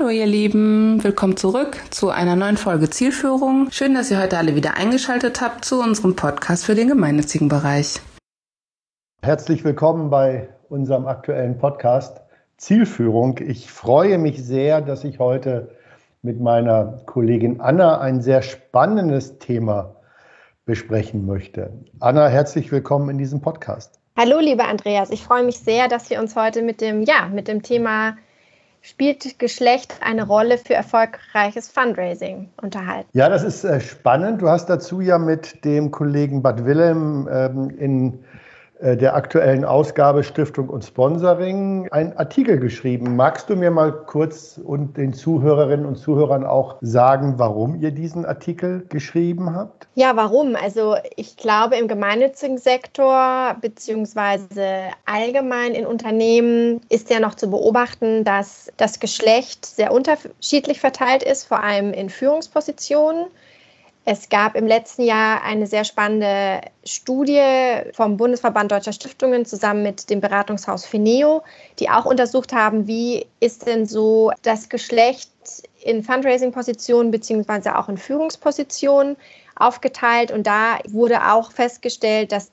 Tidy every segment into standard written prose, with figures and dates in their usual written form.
Hallo ihr Lieben, willkommen zurück zu einer neuen Folge Zielführung. Schön, dass ihr heute alle wieder eingeschaltet habt zu unserem Podcast für den gemeinnützigen Bereich. Herzlich willkommen bei unserem aktuellen Podcast Zielführung. Ich freue mich sehr, dass ich heute mit meiner Kollegin Anna ein sehr spannendes Thema besprechen möchte. Anna, herzlich willkommen in diesem Podcast. Hallo, lieber Andreas. Ich freue mich sehr, dass wir uns heute mit dem Thema Spielt Geschlecht eine Rolle für erfolgreiches Fundraising unterhalten? Ja, das ist spannend. Du hast dazu ja mit dem Kollegen Bad Wilhelm in der aktuellen Ausgabe Stiftung und Sponsoring einen Artikel geschrieben. Magst du mir mal kurz und den Zuhörerinnen und Zuhörern auch sagen, warum ihr diesen Artikel geschrieben habt? Ja, warum? Also ich glaube, im gemeinnützigen Sektor beziehungsweise allgemein in Unternehmen ist ja noch zu beobachten, dass das Geschlecht sehr unterschiedlich verteilt ist, vor allem in Führungspositionen. Es gab im letzten Jahr eine sehr spannende Studie vom Bundesverband Deutscher Stiftungen zusammen mit dem Beratungshaus Fineo, die auch untersucht haben, wie ist denn so das Geschlecht in Fundraising-Positionen beziehungsweise auch in Führungspositionen aufgeteilt. Und da wurde auch festgestellt, dass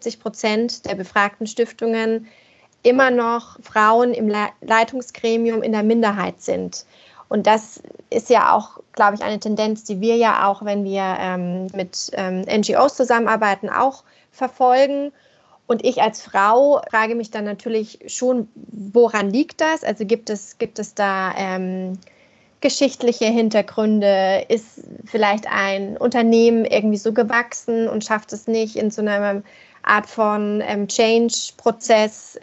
72% der befragten Stiftungen immer noch Frauen im Leitungsgremium in der Minderheit sind. Und das ist ja auch, glaube ich, eine Tendenz, die wir ja auch, wenn wir mit NGOs zusammenarbeiten, auch verfolgen. Und ich als Frau frage mich dann natürlich schon, woran liegt das? Also gibt es da geschichtliche Hintergründe? Ist vielleicht ein Unternehmen irgendwie so gewachsen und schafft es nicht, in so einer Art von Change-Prozess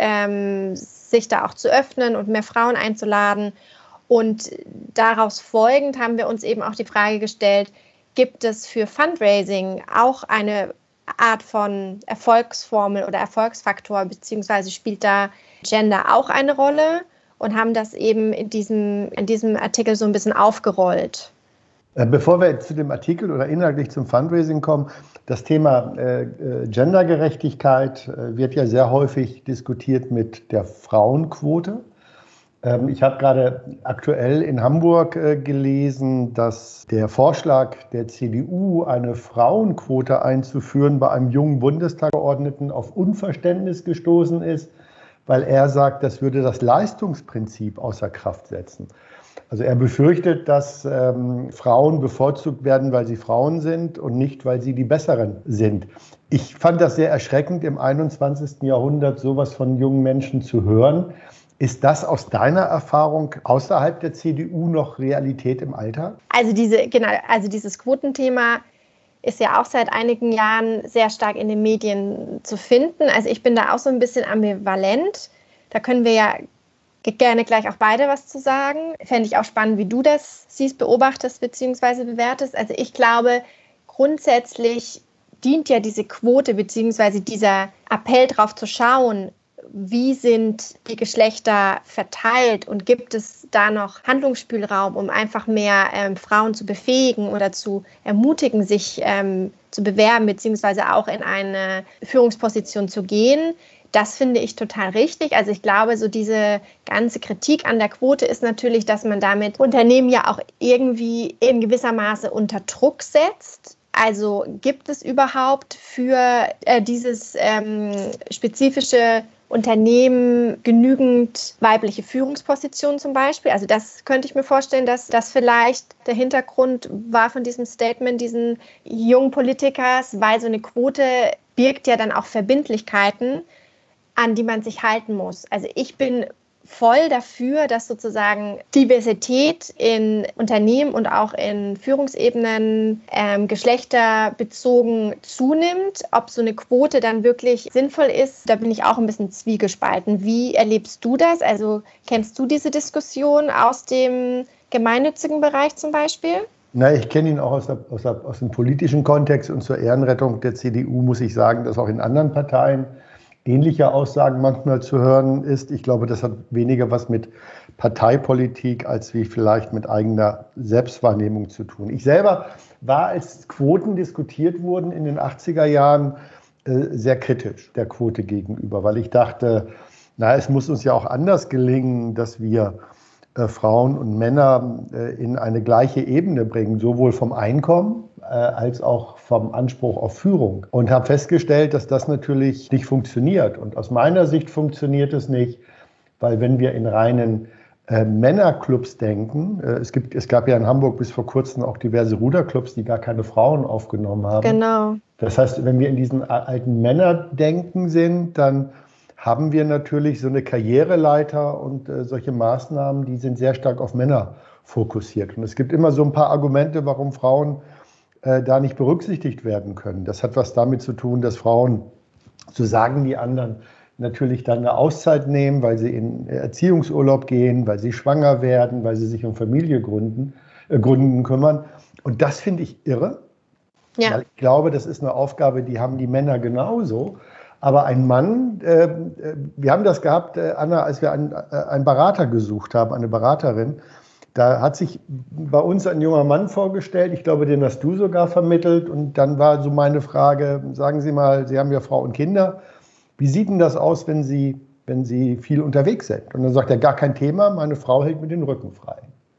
sich da auch zu öffnen und mehr Frauen einzuladen? Und daraus folgend haben wir uns eben auch die Frage gestellt, gibt es für Fundraising auch eine Art von Erfolgsformel oder Erfolgsfaktor, beziehungsweise spielt da Gender auch eine Rolle? Und haben das eben in diesem Artikel so ein bisschen aufgerollt. Bevor wir zu dem Artikel oder inhaltlich zum Fundraising kommen, das Thema Gendergerechtigkeit wird ja sehr häufig diskutiert mit der Frauenquote. Ich habe gerade aktuell in Hamburg gelesen, dass der Vorschlag der CDU, eine Frauenquote einzuführen, bei einem jungen Bundestagsabgeordneten auf Unverständnis gestoßen ist, weil er sagt, das würde das Leistungsprinzip außer Kraft setzen. Also er befürchtet, dass Frauen bevorzugt werden, weil sie Frauen sind und nicht, weil sie die Besseren sind. Ich fand das sehr erschreckend, im 21. Jahrhundert sowas von jungen Menschen zu hören. Ist das aus deiner Erfahrung außerhalb der CDU noch Realität im Alltag? Also dieses Quotenthema ist ja auch seit einigen Jahren sehr stark in den Medien zu finden. Also ich bin da auch so ein bisschen ambivalent. Da können wir ja gerne gleich auch beide was zu sagen. Fände ich auch spannend, wie du das siehst, beobachtest bzw. bewertest. Also ich glaube, grundsätzlich dient ja diese Quote bzw. dieser Appell darauf zu schauen, wie sind die Geschlechter verteilt und gibt es da noch Handlungsspielraum, um einfach mehr Frauen zu befähigen oder zu ermutigen, sich zu bewerben beziehungsweise auch in eine Führungsposition zu gehen. Das finde ich total richtig. Also ich glaube, so diese ganze Kritik an der Quote ist natürlich, dass man damit Unternehmen ja auch irgendwie in gewisser Maße unter Druck setzt. Also gibt es überhaupt für dieses spezifische Unternehmen genügend weibliche Führungspositionen zum Beispiel? Also das könnte ich mir vorstellen, dass das vielleicht der Hintergrund war von diesem Statement diesen jungen Politikers, weil so eine Quote birgt ja dann auch Verbindlichkeiten, an die man sich halten muss. Also ich bin voll dafür, dass sozusagen Diversität in Unternehmen und auch in Führungsebenen geschlechterbezogen zunimmt. Ob so eine Quote dann wirklich sinnvoll ist, da bin ich auch ein bisschen zwiegespalten. Wie erlebst du das? Also kennst du diese Diskussion aus dem gemeinnützigen Bereich zum Beispiel? Na, ich kenne ihn auch aus dem politischen Kontext und zur Ehrenrettung der CDU muss ich sagen, dass auch in anderen Parteien ähnliche Aussagen manchmal zu hören ist. Ich glaube, das hat weniger was mit Parteipolitik als wie vielleicht mit eigener Selbstwahrnehmung zu tun. Ich selber war, als Quoten diskutiert wurden in den 80er Jahren, sehr kritisch der Quote gegenüber, weil ich dachte, es muss uns ja auch anders gelingen, dass wir Frauen und Männer in eine gleiche Ebene bringen, sowohl vom Einkommen als auch vom Anspruch auf Führung. Und habe festgestellt, dass das natürlich nicht funktioniert. Und aus meiner Sicht funktioniert es nicht, weil wenn wir in reinen Männerclubs denken, es gab ja in Hamburg bis vor kurzem auch diverse Ruderclubs, die gar keine Frauen aufgenommen haben. Genau. Das heißt, wenn wir in diesen alten Männerdenken sind, dann haben wir natürlich so eine Karriereleiter und solche Maßnahmen, die sind sehr stark auf Männer fokussiert. Und es gibt immer so ein paar Argumente, warum Frauen da nicht berücksichtigt werden können. Das hat was damit zu tun, dass Frauen, so sagen die anderen, natürlich dann eine Auszeit nehmen, weil sie in Erziehungsurlaub gehen, weil sie schwanger werden, weil sie sich um Familie gründen kümmern. Und das finde ich irre. Ja. Weil ich glaube, das ist eine Aufgabe, die haben die Männer genauso. Aber ein Mann, wir haben das gehabt, Anna, als wir einen Berater gesucht haben, eine Beraterin, da hat sich bei uns ein junger Mann vorgestellt, ich glaube, den hast du sogar vermittelt. Und dann war so meine Frage, sagen Sie mal, Sie haben ja Frau und Kinder, wie sieht denn das aus, wenn Sie viel unterwegs sind? Und dann sagt er, gar kein Thema, meine Frau hält mir den Rücken frei.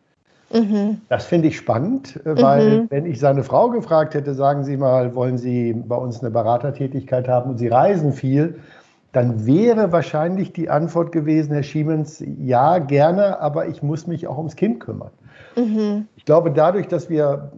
Mhm. Das finde ich spannend, weil wenn ich seine Frau gefragt hätte, sagen Sie mal, wollen Sie bei uns eine Beratertätigkeit haben und Sie reisen viel, dann wäre wahrscheinlich die Antwort gewesen, Herr Schiemens, ja, gerne, aber ich muss mich auch ums Kind kümmern. Mhm. Ich glaube, dadurch, dass wir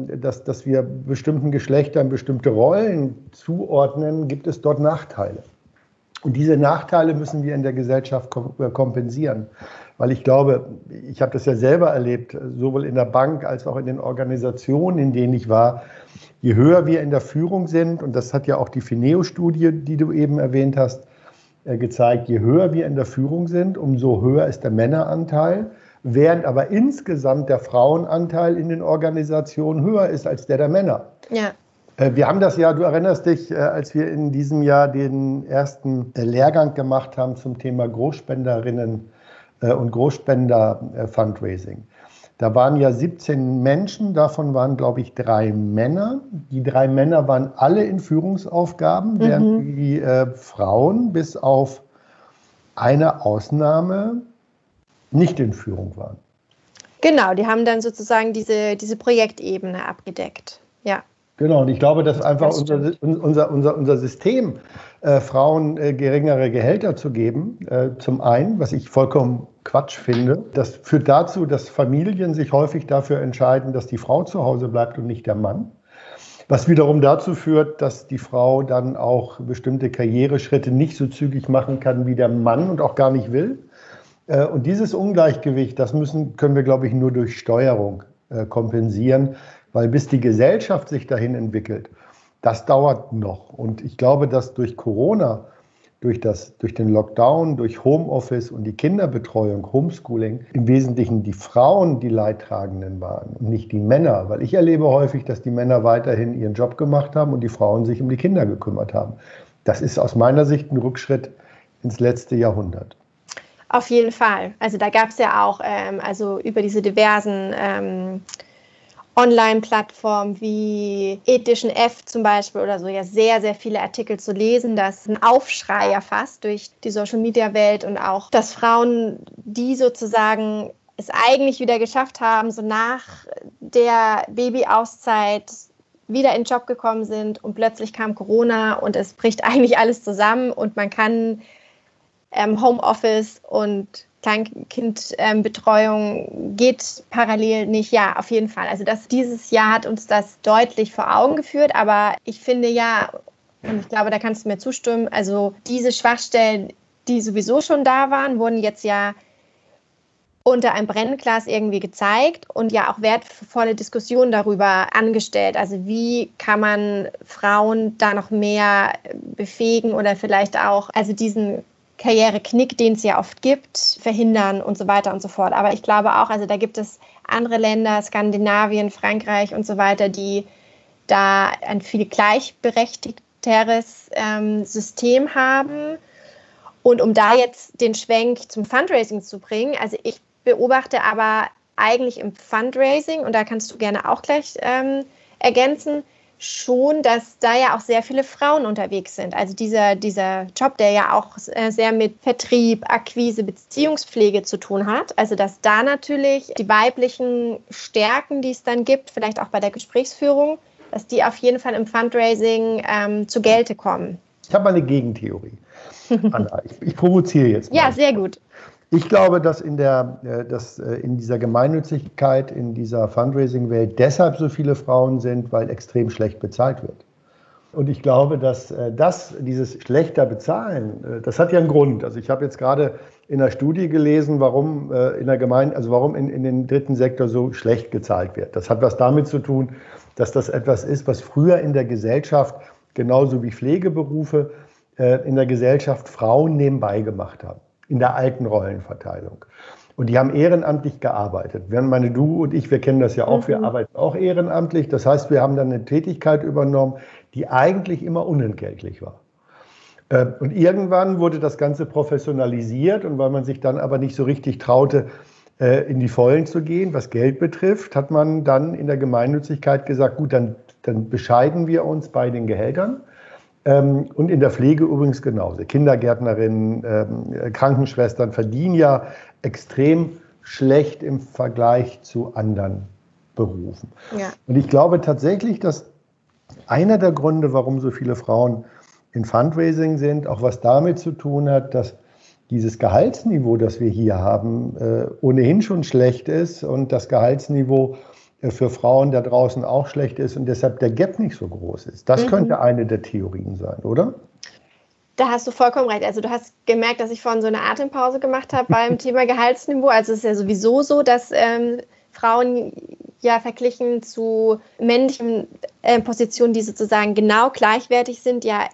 bestimmten Geschlechtern bestimmte Rollen zuordnen, gibt es dort Nachteile. Und diese Nachteile müssen wir in der Gesellschaft kompensieren. Weil ich glaube, ich habe das ja selber erlebt, sowohl in der Bank als auch in den Organisationen, in denen ich war, je höher wir in der Führung sind, und das hat ja auch die Fineo-Studie, die du eben erwähnt hast, gezeigt, je höher wir in der Führung sind, umso höher ist der Männeranteil, während aber insgesamt der Frauenanteil in den Organisationen höher ist als der Männer. Ja. Wir haben das ja, du erinnerst dich, als wir in diesem Jahr den ersten Lehrgang gemacht haben zum Thema Großspenderinnen und Großspender-Fundraising. Da waren ja 17 Menschen, davon waren, glaube ich, 3 Männer. Die 3 Männer waren alle in Führungsaufgaben, während die Frauen bis auf eine Ausnahme nicht in Führung waren. Genau, die haben dann sozusagen diese Projektebene abgedeckt, ja. Genau, und ich glaube, dass einfach unser System, Frauen geringere Gehälter zu geben, zum einen, was ich vollkommen Quatsch finde, das führt dazu, dass Familien sich häufig dafür entscheiden, dass die Frau zu Hause bleibt und nicht der Mann. Was wiederum dazu führt, dass die Frau dann auch bestimmte Karriereschritte nicht so zügig machen kann wie der Mann und auch gar nicht will. Und dieses Ungleichgewicht, können wir, glaube ich, nur durch Steuerung kompensieren. Weil bis die Gesellschaft sich dahin entwickelt, das dauert noch. Und ich glaube, dass durch Corona, durch den Lockdown, durch Homeoffice und die Kinderbetreuung, Homeschooling, im Wesentlichen die Frauen die Leidtragenden waren und nicht die Männer. Weil ich erlebe häufig, dass die Männer weiterhin ihren Job gemacht haben und die Frauen sich um die Kinder gekümmert haben. Das ist aus meiner Sicht ein Rückschritt ins letzte Jahrhundert. Auf jeden Fall. Also da gab es ja auch über diese diversen Online-Plattformen wie Edition F zum Beispiel oder so, ja sehr, sehr viele Artikel zu lesen. Das ist ein Aufschrei ja fast durch die Social-Media-Welt und auch, dass Frauen, die sozusagen es eigentlich wieder geschafft haben, so nach der Babyauszeit wieder in den Job gekommen sind und plötzlich kam Corona und es bricht eigentlich alles zusammen und man kann Homeoffice und Kleinkindbetreuung geht parallel nicht. Ja, auf jeden Fall. Also dieses Jahr hat uns das deutlich vor Augen geführt. Aber ich finde ja, und ich glaube, da kannst du mir zustimmen, also diese Schwachstellen, die sowieso schon da waren, wurden jetzt ja unter einem Brennglas irgendwie gezeigt und ja auch wertvolle Diskussionen darüber angestellt. Also wie kann man Frauen da noch mehr befähigen oder vielleicht auch, also diesen Karriereknick, den es ja oft gibt, verhindern und so weiter und so fort. Aber ich glaube auch, also da gibt es andere Länder, Skandinavien, Frankreich und so weiter, die da ein viel gleichberechtigteres System haben. Und um da jetzt den Schwenk zum Fundraising zu bringen, also ich beobachte aber eigentlich im Fundraising, und da kannst du gerne auch gleich ergänzen, schon, dass da ja auch sehr viele Frauen unterwegs sind. Also dieser Job, der ja auch sehr mit Vertrieb, Akquise, Beziehungspflege zu tun hat. Also dass da natürlich die weiblichen Stärken, die es dann gibt, vielleicht auch bei der Gesprächsführung, dass die auf jeden Fall im Fundraising zu Gelte kommen. Ich habe mal eine Gegentheorie. Anna, ich provoziere jetzt mal. Ja, sehr gut. Ich glaube, dass in dieser Gemeinnützigkeit, in dieser Fundraising-Welt deshalb so viele Frauen sind, weil extrem schlecht bezahlt wird. Und ich glaube, dass dieses schlechter Bezahlen, das hat ja einen Grund. Also ich habe jetzt gerade in einer Studie gelesen, warum warum in den dritten Sektor so schlecht gezahlt wird. Das hat was damit zu tun, dass das etwas ist, was früher in der Gesellschaft, genauso wie Pflegeberufe, in der Gesellschaft Frauen nebenbei gemacht haben. In der alten Rollenverteilung. Und die haben ehrenamtlich gearbeitet. Du und ich, wir kennen das ja auch, wir arbeiten auch ehrenamtlich. Das heißt, wir haben dann eine Tätigkeit übernommen, die eigentlich immer unentgeltlich war. Und irgendwann wurde das Ganze professionalisiert und weil man sich dann aber nicht so richtig traute, in die Vollen zu gehen, was Geld betrifft, hat man dann in der Gemeinnützigkeit gesagt, gut, dann bescheiden wir uns bei den Gehältern. Und in der Pflege übrigens genauso. Kindergärtnerinnen, Krankenschwestern verdienen ja extrem schlecht im Vergleich zu anderen Berufen. Ja. Und ich glaube tatsächlich, dass einer der Gründe, warum so viele Frauen in Fundraising sind, auch was damit zu tun hat, dass dieses Gehaltsniveau, das wir hier haben, ohnehin schon schlecht ist und das Gehaltsniveau für Frauen da draußen auch schlecht ist und deshalb der Gap nicht so groß ist. Das könnte eine der Theorien sein, oder? Da hast du vollkommen recht. Also du hast gemerkt, dass ich vorhin so eine Atempause gemacht habe beim Thema Gehaltsniveau. Also es ist ja sowieso so, dass Frauen ja verglichen zu männlichen Positionen, die sozusagen genau gleichwertig sind, ja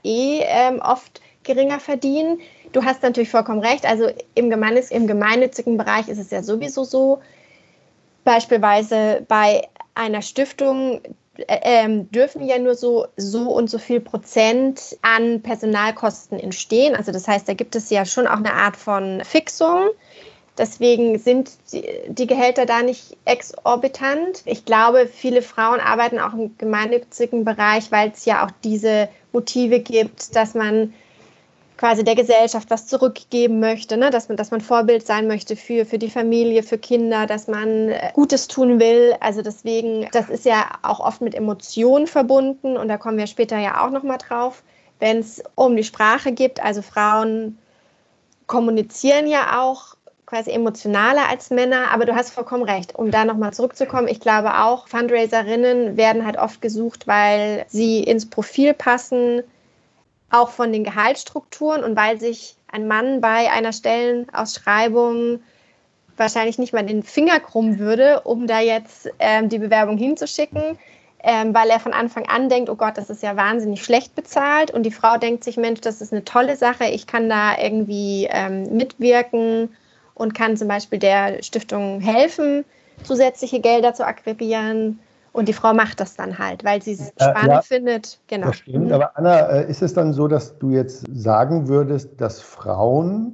oft geringer verdienen. Du hast natürlich vollkommen recht. Also im gemeinnützigen Bereich ist es ja sowieso so, beispielsweise bei einer Stiftung dürfen ja nur so und so viel Prozent an Personalkosten entstehen. Also das heißt, da gibt es ja schon auch eine Art von Fixung. Deswegen sind die Gehälter da nicht exorbitant. Ich glaube, viele Frauen arbeiten auch im gemeinnützigen Bereich, weil es ja auch diese Motive gibt, dass man quasi der Gesellschaft was zurückgeben möchte, ne? dass man Vorbild sein möchte für die Familie, für Kinder, dass man Gutes tun will. Also deswegen, das ist ja auch oft mit Emotionen verbunden und da kommen wir später ja auch nochmal drauf, wenn es um die Sprache geht. Also Frauen kommunizieren ja auch quasi emotionaler als Männer, aber du hast vollkommen recht. Um da nochmal zurückzukommen, ich glaube auch, Fundraiserinnen werden halt oft gesucht, weil sie ins Profil passen, auch von den Gehaltsstrukturen und weil sich ein Mann bei einer Stellenausschreibung wahrscheinlich nicht mal den Finger krummen würde, um da jetzt die Bewerbung hinzuschicken, weil er von Anfang an denkt, oh Gott, das ist ja wahnsinnig schlecht bezahlt und die Frau denkt sich, Mensch, das ist eine tolle Sache, ich kann da irgendwie mitwirken und kann zum Beispiel der Stiftung helfen, zusätzliche Gelder zu akquirieren. Und die Frau macht das dann halt, weil sie es spannend findet. Genau. Das stimmt. Aber Anna, ist es dann so, dass du jetzt sagen würdest, dass Frauen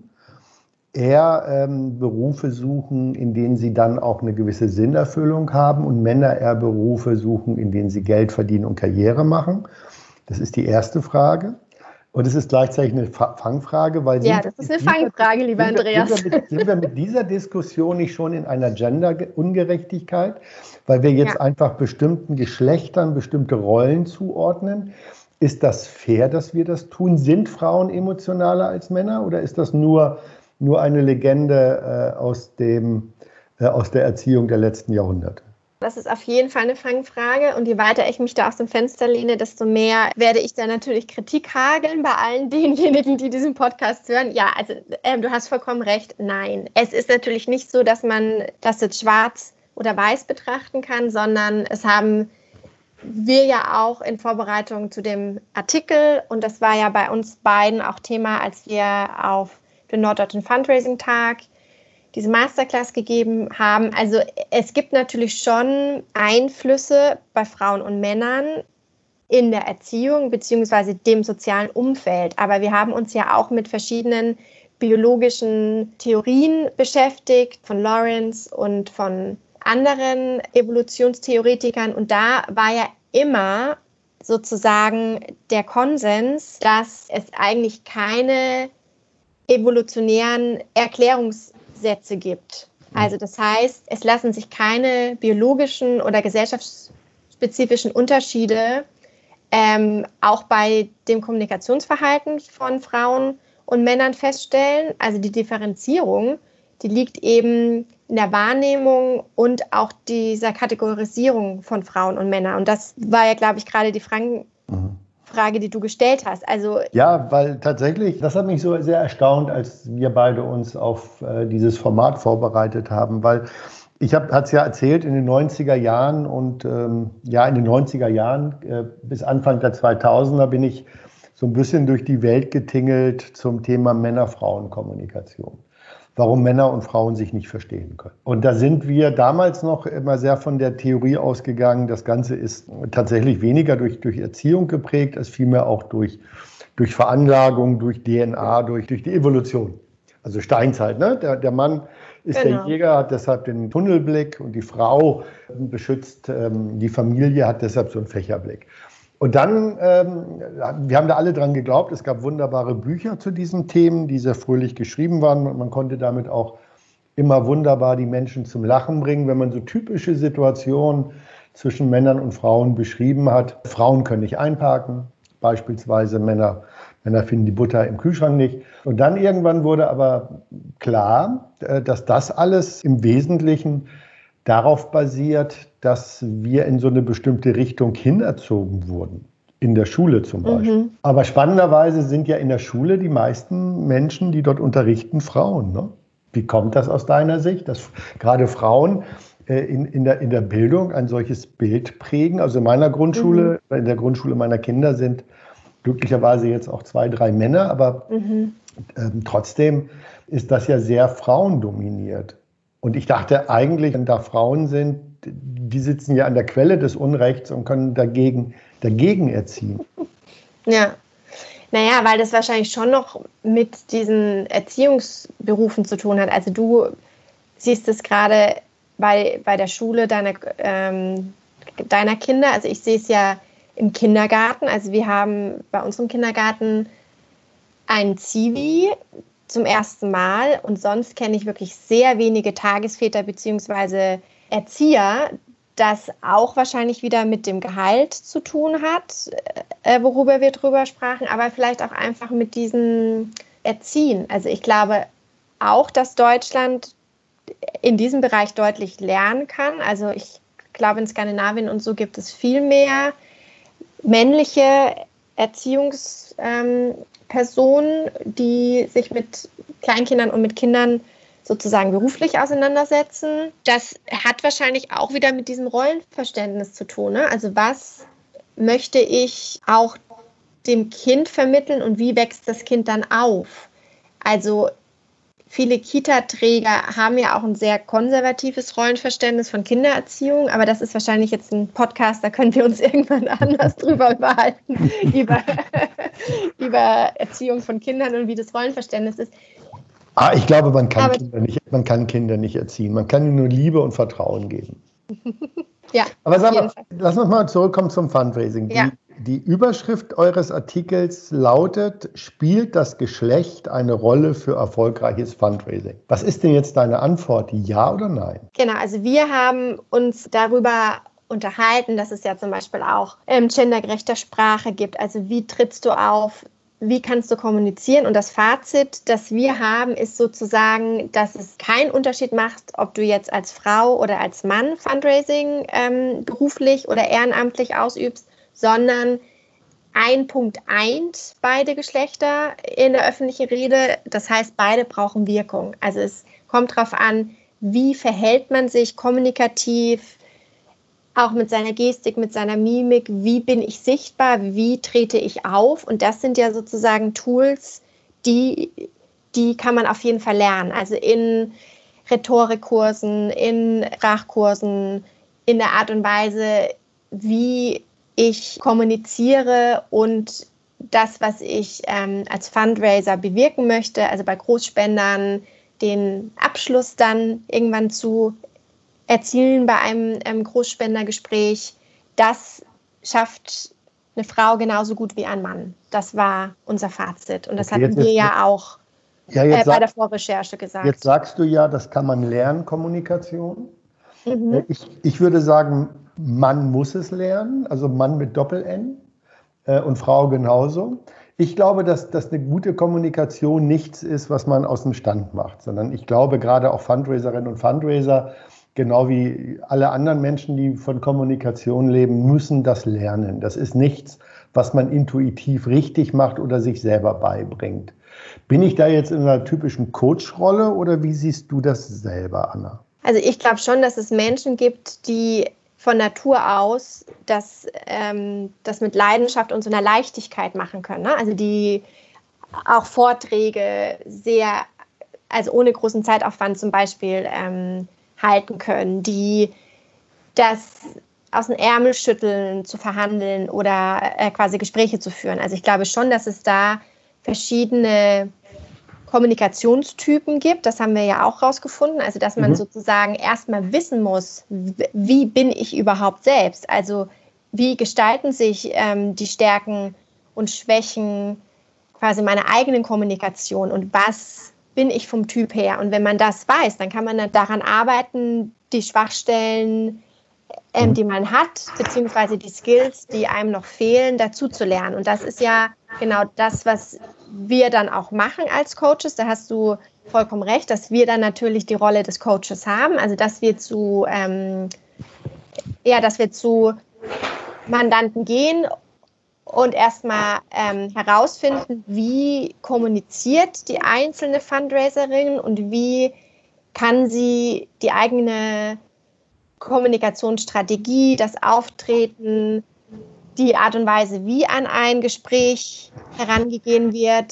eher Berufe suchen, in denen sie dann auch eine gewisse Sinnerfüllung haben und Männer eher Berufe suchen, in denen sie Geld verdienen und Karriere machen? Das ist die erste Frage. Und es ist gleichzeitig eine Fangfrage, weil ja, das ist eine Fangfrage, lieber Andreas. Sind wir mit dieser Diskussion nicht schon in einer Gender-Ungerechtigkeit, weil wir jetzt einfach bestimmten Geschlechtern bestimmte Rollen zuordnen? Ist das fair, dass wir das tun? Sind Frauen emotionaler als Männer oder ist das nur eine Legende aus der Erziehung der letzten Jahrhunderte? Das ist auf jeden Fall eine Fangfrage und je weiter ich mich da aus dem Fenster lehne, desto mehr werde ich da natürlich Kritik hageln bei allen denjenigen, die diesen Podcast hören. Ja, also du hast vollkommen recht, nein. Es ist natürlich nicht so, dass man das jetzt schwarz oder weiß betrachten kann, sondern es haben wir ja auch in Vorbereitung zu dem Artikel und das war ja bei uns beiden auch Thema, als wir auf den Norddeutschen Fundraising-Tag diese Masterclass gegeben haben. Also es gibt natürlich schon Einflüsse bei Frauen und Männern in der Erziehung bzw. dem sozialen Umfeld. Aber wir haben uns ja auch mit verschiedenen biologischen Theorien beschäftigt, von Lawrence und von anderen Evolutionstheoretikern. Und da war ja immer sozusagen der Konsens, dass es eigentlich keine evolutionären Erklärungssätze gibt. Also das heißt, es lassen sich keine biologischen oder gesellschaftsspezifischen Unterschiede auch bei dem Kommunikationsverhalten von Frauen und Männern feststellen. Also die Differenzierung, die liegt eben in der Wahrnehmung und auch dieser Kategorisierung von Frauen und Männern. Und das war ja, glaube ich, gerade die Frage, die du gestellt hast. Also ja, weil tatsächlich, das hat mich so sehr erstaunt, als wir beide uns auf dieses Format vorbereitet haben, weil ich hatte es ja erzählt, in den 90er Jahren und in den 90er Jahren bis Anfang der 2000er bin ich so ein bisschen durch die Welt getingelt zum Thema Männer-Frauen-Kommunikation. Warum Männer und Frauen sich nicht verstehen können. Und da sind wir damals noch immer sehr von der Theorie ausgegangen, das Ganze ist tatsächlich weniger durch Erziehung geprägt, als vielmehr auch durch Veranlagung, durch DNA, durch die Evolution. Also Steinzeit, ne? Der Mann ist der Jäger, hat deshalb den Tunnelblick und die Frau beschützt die Familie, hat deshalb so einen Fächerblick. Und dann, wir haben da alle dran geglaubt, es gab wunderbare Bücher zu diesen Themen, die sehr fröhlich geschrieben waren. Und man konnte damit auch immer wunderbar die Menschen zum Lachen bringen, wenn man so typische Situationen zwischen Männern und Frauen beschrieben hat. Frauen können nicht einparken, beispielsweise Männer finden die Butter im Kühlschrank nicht. Und dann irgendwann wurde aber klar, dass das alles im Wesentlichen darauf basiert, dass wir in so eine bestimmte Richtung hinerzogen wurden. In der Schule zum Beispiel. Aber spannenderweise sind ja in der Schule die meisten Menschen, die dort unterrichten, Frauen. Ne? Wie kommt das aus deiner Sicht, dass gerade Frauen in der Bildung ein solches Bild prägen? Also in meiner Grundschule, in der Grundschule meiner Kinder sind glücklicherweise jetzt auch 2, 3 Männer, aber trotzdem ist das ja sehr frauendominiert. Und ich dachte eigentlich, wenn da Frauen sind, die sitzen ja an der Quelle des Unrechts und können dagegen erziehen. Ja, naja, weil das wahrscheinlich schon noch mit diesen Erziehungsberufen zu tun hat. Also du siehst es gerade bei der Schule deiner Kinder. Also ich sehe es ja im Kindergarten. Also wir haben bei unserem Kindergarten einen Zivi zum ersten Mal und sonst kenne ich wirklich sehr wenige Tagesväter bzw. Erzieher, das auch wahrscheinlich wieder mit dem Gehalt zu tun hat, worüber wir drüber sprachen, aber vielleicht auch einfach mit diesem Erziehen. Also ich glaube auch, dass Deutschland in diesem Bereich deutlich lernen kann. Also ich glaube, in Skandinavien und so gibt es viel mehr männliche Erziehungspersonen, die sich mit Kleinkindern und mit Kindern sozusagen beruflich auseinandersetzen. Das hat wahrscheinlich auch wieder mit diesem Rollenverständnis zu tun. Ne? Also was möchte ich auch dem Kind vermitteln und wie wächst das Kind dann auf? Also viele Kita-Träger haben ja auch ein sehr konservatives Rollenverständnis von Kindererziehung, aber das ist wahrscheinlich jetzt ein Podcast, da können wir uns irgendwann anders drüber unterhalten, über Erziehung von Kindern und wie das Rollenverständnis ist. Ich glaube, man kann Kinder nicht erziehen. Man kann ihnen nur Liebe und Vertrauen geben. Ja, aber sag mal, lass uns mal zurückkommen zum Fundraising. Ja. Die Überschrift eures Artikels lautet: Spielt das Geschlecht eine Rolle für erfolgreiches Fundraising? Was ist denn jetzt deine Antwort? Ja oder nein? Genau, also wir haben uns darüber unterhalten, dass es ja zum Beispiel auch gendergerechte Sprache gibt. Also wie trittst du auf? Wie kannst du kommunizieren? Und das Fazit, das wir haben, ist sozusagen, dass es keinen Unterschied macht, ob du jetzt als Frau oder als Mann Fundraising beruflich oder ehrenamtlich ausübst, sondern ein Punkt eint beide Geschlechter in der öffentlichen Rede. Das heißt, beide brauchen Wirkung. Also es kommt darauf an, wie verhält man sich kommunikativ, auch mit seiner Gestik, mit seiner Mimik, wie bin ich sichtbar, wie trete ich auf? Und das sind ja sozusagen Tools, die kann man auf jeden Fall lernen. Also in Rhetorikkursen, in Sprachkursen, in der Art und Weise, wie ich kommuniziere und das, was ich als Fundraiser bewirken möchte, also bei Großspendern den Abschluss dann irgendwann zu erzielen bei einem Großspendergespräch, das schafft eine Frau genauso gut wie ein Mann. Das war unser Fazit. Und das Okay, hatten wir ja auch bei der Vorrecherche gesagt. Jetzt sagst du ja, das kann man lernen, Kommunikation. Mhm. Ich würde sagen, Mann muss es lernen, also Mann mit Doppel-N und Frau genauso. Ich glaube, dass eine gute Kommunikation nichts ist, was man aus dem Stand macht, sondern ich glaube, gerade auch Fundraiserinnen und Fundraiser, genau wie alle anderen Menschen, die von Kommunikation leben, müssen das lernen. Das ist nichts, was man intuitiv richtig macht oder sich selber beibringt. Bin ich da jetzt in einer typischen Coach-Rolle oder wie siehst du das selber, Anna? Also ich glaube schon, dass es Menschen gibt, die von Natur aus das mit Leidenschaft und so einer Leichtigkeit machen können. Ne? Also die auch Vorträge also ohne großen Zeitaufwand zum Beispiel halten können, die das aus dem Ärmel schütteln, zu verhandeln oder quasi Gespräche zu führen. Also ich glaube schon, dass es da verschiedene Kommunikationstypen gibt. Das haben wir ja auch rausgefunden. Also dass man sozusagen erstmal wissen muss, wie bin ich überhaupt selbst? Also wie gestalten sich die Stärken und Schwächen quasi meiner eigenen Kommunikation und was bin ich vom Typ her? Und wenn man das weiß, dann kann man daran arbeiten, die Schwachstellen, die man hat, beziehungsweise die Skills, die einem noch fehlen, dazu zu lernen. Und das ist ja genau das, was wir dann auch machen als Coaches. Da hast du vollkommen recht, dass wir dann natürlich die Rolle des Coaches haben. Also dass wir zu Mandanten gehen und erstmal herausfinden, wie kommuniziert die einzelne Fundraiserin und wie kann sie die eigene Kommunikationsstrategie, das Auftreten, die Art und Weise, wie an ein Gespräch herangegangen wird,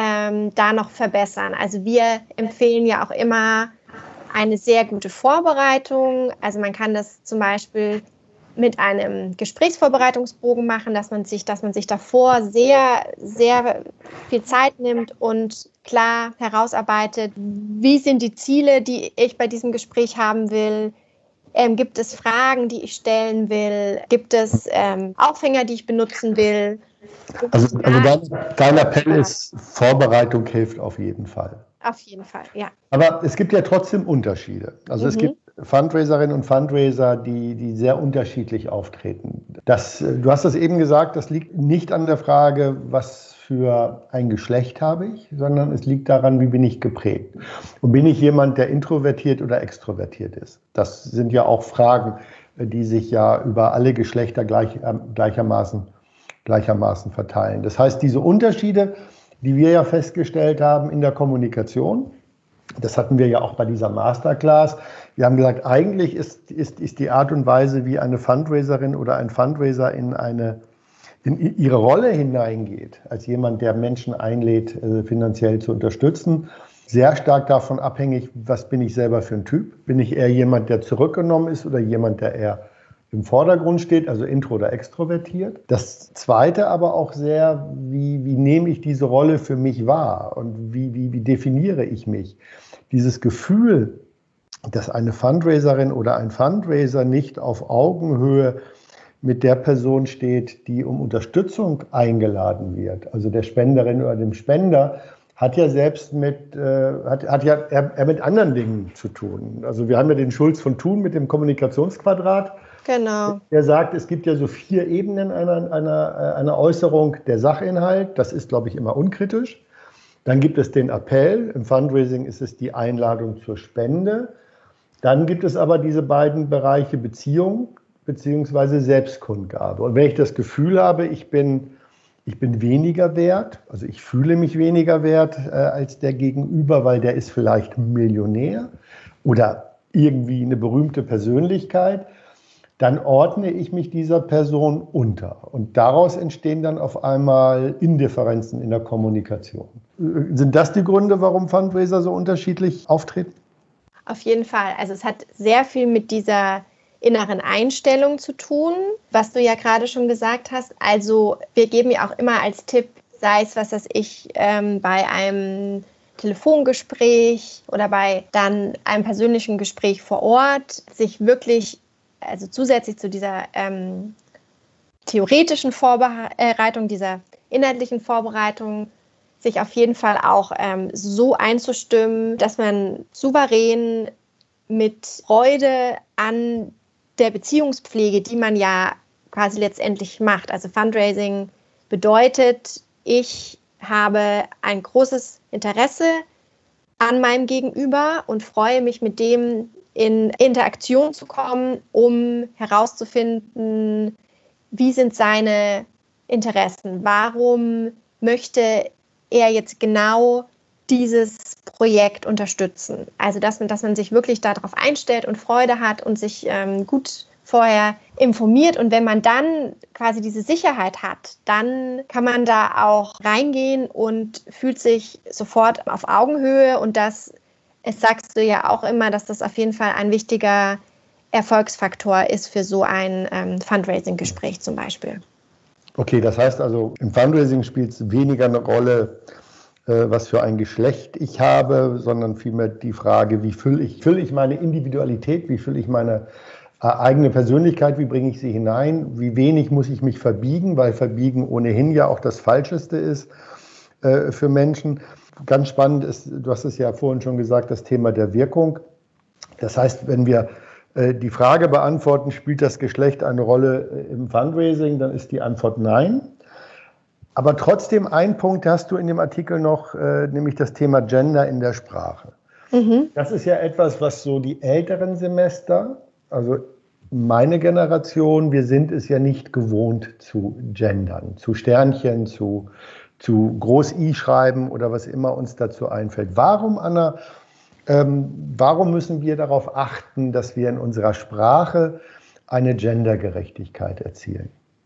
da noch verbessern. Also wir empfehlen ja auch immer eine sehr gute Vorbereitung. Also man kann das zum Beispiel mit einem Gesprächsvorbereitungsbogen machen, dass man sich davor sehr, sehr viel Zeit nimmt und klar herausarbeitet, wie sind die Ziele, die ich bei diesem Gespräch haben will. Gibt es Fragen, die ich stellen will? Gibt es Aufhänger, die ich benutzen will? Also dein Appell ist, Vorbereitung hilft auf jeden Fall. Auf jeden Fall, ja. Aber es gibt ja trotzdem Unterschiede. Also es gibt Fundraiserinnen und Fundraiser, die sehr unterschiedlich auftreten. Du hast das eben gesagt, das liegt nicht an der Frage, was für ein Geschlecht habe ich, sondern es liegt daran, wie bin ich geprägt. Und bin ich jemand, der introvertiert oder extrovertiert ist? Das sind ja auch Fragen, die sich ja über alle Geschlechter gleichermaßen verteilen. Das heißt, diese Unterschiede, die wir ja festgestellt haben in der Kommunikation, das hatten wir ja auch bei dieser Masterclass. Wir haben gesagt, eigentlich ist die Art und Weise, wie eine Fundraiserin oder ein Fundraiser in ihre Rolle hineingeht, als jemand, der Menschen einlädt, finanziell zu unterstützen, sehr stark davon abhängig, was bin ich selber für ein Typ? Bin ich eher jemand, der zurückgenommen ist oder jemand, der eher im Vordergrund steht, also intro oder extrovertiert. Das Zweite aber auch sehr, wie nehme ich diese Rolle für mich wahr und wie definiere ich mich? Dieses Gefühl, dass eine Fundraiserin oder ein Fundraiser nicht auf Augenhöhe mit der Person steht, die um Unterstützung eingeladen wird, also der Spenderin oder dem Spender, hat ja selbst mit anderen Dingen zu tun. Also wir haben ja den Schulz von Thun mit dem Kommunikationsquadrat. Genau. Der sagt, es gibt ja so 4 Ebenen einer Äußerung, der Sachinhalt, das ist, glaube ich, immer unkritisch. Dann gibt es den Appell, im Fundraising ist es die Einladung zur Spende. Dann gibt es aber diese beiden Bereiche Beziehung bzw. Selbstkundgabe. Und wenn ich das Gefühl habe, ich bin weniger wert, also ich fühle mich weniger wert als der Gegenüber, weil der ist vielleicht Millionär oder irgendwie eine berühmte Persönlichkeit, dann ordne ich mich dieser Person unter. Und daraus entstehen dann auf einmal Indifferenzen in der Kommunikation. Sind das die Gründe, warum Fundraiser so unterschiedlich auftreten? Auf jeden Fall. Also es hat sehr viel mit dieser inneren Einstellung zu tun, was du ja gerade schon gesagt hast. Also wir geben ja auch immer als Tipp, sei es, was weiß ich, bei einem Telefongespräch oder bei dann einem persönlichen Gespräch vor Ort, sich wirklich, also zusätzlich zu dieser theoretischen Vorbereitung, dieser inhaltlichen Vorbereitung, sich auf jeden Fall auch so einzustimmen, dass man souverän mit Freude an der Beziehungspflege, die man ja quasi letztendlich macht. Also Fundraising bedeutet, ich habe ein großes Interesse an meinem Gegenüber und freue mich, mit dem in Interaktion zu kommen, um herauszufinden, wie sind seine Interessen, warum möchte er jetzt genau dieses Projekt unterstützen. Also dass man sich wirklich darauf einstellt und Freude hat und sich gut vorher informiert. Und wenn man dann quasi diese Sicherheit hat, dann kann man da auch reingehen und fühlt sich sofort auf Augenhöhe. Und das sagst du ja auch immer, dass das auf jeden Fall ein wichtiger Erfolgsfaktor ist für so ein Fundraising-Gespräch zum Beispiel. Okay, das heißt also, im Fundraising spielt es weniger eine Rolle, was für ein Geschlecht ich habe, sondern vielmehr die Frage, wie fülle ich meine Individualität, wie fülle ich meine eigene Persönlichkeit, wie bringe ich sie hinein, wie wenig muss ich mich verbiegen, weil Verbiegen ohnehin ja auch das Falscheste ist für Menschen. Ganz spannend ist, du hast es ja vorhin schon gesagt, das Thema der Wirkung. Das heißt, wenn wir die Frage beantworten, spielt das Geschlecht eine Rolle im Fundraising, dann ist die Antwort nein. Aber trotzdem ein Punkt hast du in dem Artikel noch, nämlich das Thema Gender in der Sprache. Mhm. Das ist ja etwas, was so die älteren Semester, also meine Generation, wir sind es ja nicht gewohnt zu gendern, zu Sternchen, zu Groß-I schreiben oder was immer uns dazu einfällt. Warum, Anna, warum müssen wir darauf achten, dass wir in unserer Sprache eine Gendergerechtigkeit erzielen?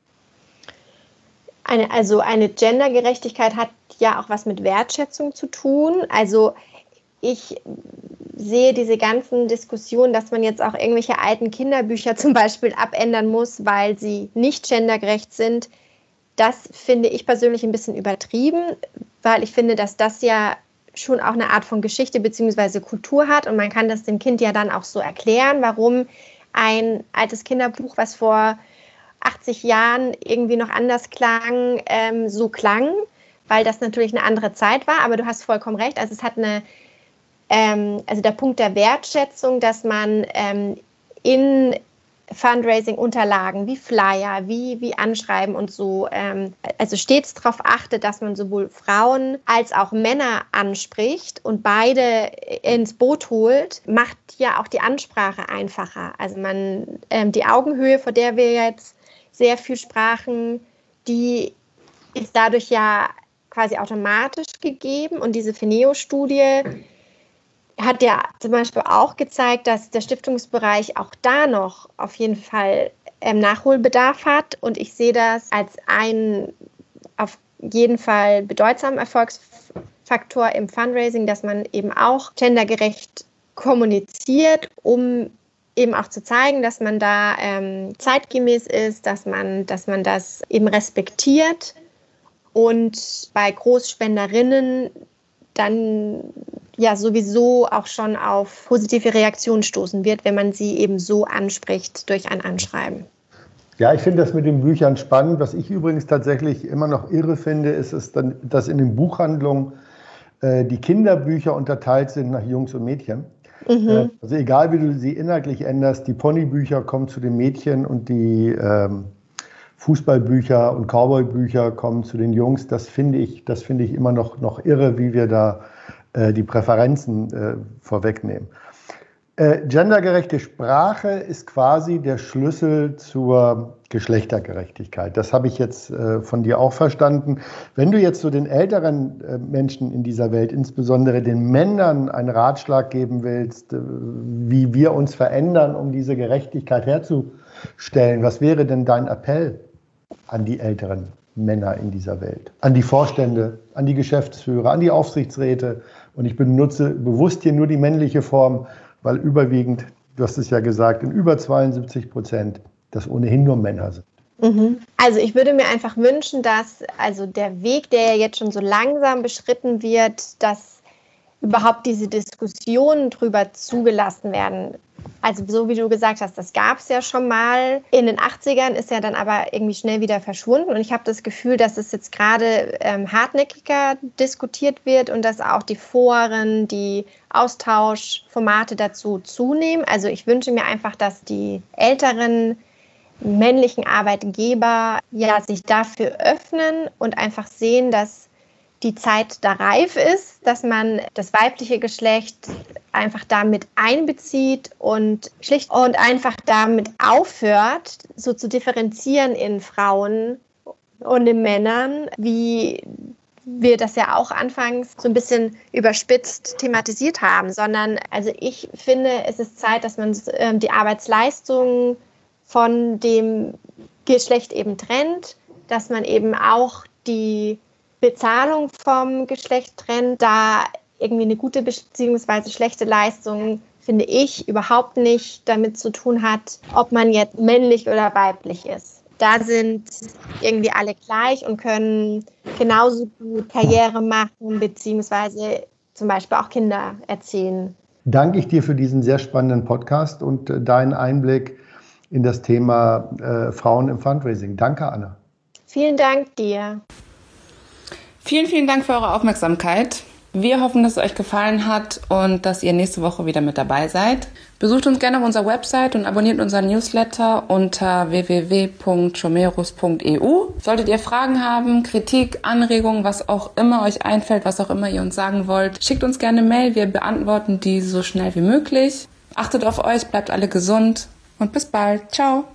Eine Gendergerechtigkeit hat ja auch was mit Wertschätzung zu tun. Also ich sehe diese ganzen Diskussionen, dass man jetzt auch irgendwelche alten Kinderbücher zum Beispiel abändern muss, weil sie nicht gendergerecht sind. Das finde ich persönlich ein bisschen übertrieben, weil ich finde, dass das ja schon auch eine Art von Geschichte bzw. Kultur hat und man kann das dem Kind ja dann auch so erklären, warum ein altes Kinderbuch, was vor 80 Jahren irgendwie noch anders klang, so klang, weil das natürlich eine andere Zeit war, aber du hast vollkommen recht, also es hat also der Punkt der Wertschätzung, dass man in Fundraising-Unterlagen wie Flyer, wie Anschreiben und so, also stets darauf achtet, dass man sowohl Frauen als auch Männer anspricht und beide ins Boot holt, macht ja auch die Ansprache einfacher. Also die Augenhöhe, vor der wir jetzt sehr viel sprachen, die ist dadurch ja quasi automatisch gegeben und diese Fineo-Studie hat ja zum Beispiel auch gezeigt, dass der Stiftungsbereich auch da noch auf jeden Fall Nachholbedarf hat. Und ich sehe das als einen auf jeden Fall bedeutsamen Erfolgsfaktor im Fundraising, dass man eben auch gendergerecht kommuniziert, um eben auch zu zeigen, dass man da zeitgemäß ist, dass man das eben respektiert und bei Großspenderinnen dann ja sowieso auch schon auf positive Reaktionen stoßen wird, wenn man sie eben so anspricht durch ein Anschreiben. Ja, ich finde das mit den Büchern spannend. Was ich übrigens tatsächlich immer noch irre finde, ist dann, dass in den Buchhandlungen die Kinderbücher unterteilt sind nach Jungs und Mädchen. Mhm. Also egal, wie du sie inhaltlich änderst, die Ponybücher kommen zu den Mädchen und die Fußballbücher und Cowboybücher kommen zu den Jungs. Das finde ich immer noch irre, wie wir da die Präferenzen vorwegnehmen. Gendergerechte Sprache ist quasi der Schlüssel zur Geschlechtergerechtigkeit. Das habe ich jetzt von dir auch verstanden. Wenn du jetzt so den älteren Menschen in dieser Welt, insbesondere den Männern, einen Ratschlag geben willst, wie wir uns verändern, um diese Gerechtigkeit herzustellen, was wäre denn dein Appell an die älteren Männer in dieser Welt? An die Vorstände, an die Geschäftsführer, an die Aufsichtsräte. Und ich benutze bewusst hier nur die männliche Form, weil überwiegend, du hast es ja gesagt, in über 72% das ohnehin nur Männer sind. Also ich würde mir einfach wünschen, dass also der Weg, der jetzt schon so langsam beschritten wird, dass überhaupt diese Diskussionen drüber zugelassen werden. Also so wie du gesagt hast, das gab es ja schon mal. In den 80ern ist ja dann aber irgendwie schnell wieder verschwunden. Und ich habe das Gefühl, dass es jetzt gerade hartnäckiger diskutiert wird und dass auch die Foren, die Austauschformate dazu zunehmen. Also ich wünsche mir einfach, dass die älteren männlichen Arbeitgeber ja sich dafür öffnen und einfach sehen, dass die Zeit da reif ist, dass man das weibliche Geschlecht einfach damit einbezieht und schlicht und einfach damit aufhört, so zu differenzieren in Frauen und in Männern, wie wir das ja auch anfangs so ein bisschen überspitzt thematisiert haben, sondern also ich finde, es ist Zeit, dass man die Arbeitsleistung von dem Geschlecht eben trennt, dass man eben auch die Bezahlung vom Geschlecht trennt, da irgendwie eine gute bzw. schlechte Leistung, finde ich, überhaupt nicht damit zu tun hat, ob man jetzt männlich oder weiblich ist. Da sind irgendwie alle gleich und können genauso gut Karriere machen, beziehungsweise zum Beispiel auch Kinder erziehen. Danke ich dir für diesen sehr spannenden Podcast und deinen Einblick in das Thema Frauen im Fundraising. Danke, Anna. Vielen Dank dir. Vielen, vielen Dank für eure Aufmerksamkeit. Wir hoffen, dass es euch gefallen hat und dass ihr nächste Woche wieder mit dabei seid. Besucht uns gerne auf unserer Website und abonniert unseren Newsletter unter www.chomerus.eu. Solltet ihr Fragen haben, Kritik, Anregungen, was auch immer euch einfällt, was auch immer ihr uns sagen wollt, schickt uns gerne eine Mail. Wir beantworten die so schnell wie möglich. Achtet auf euch, bleibt alle gesund und bis bald. Ciao.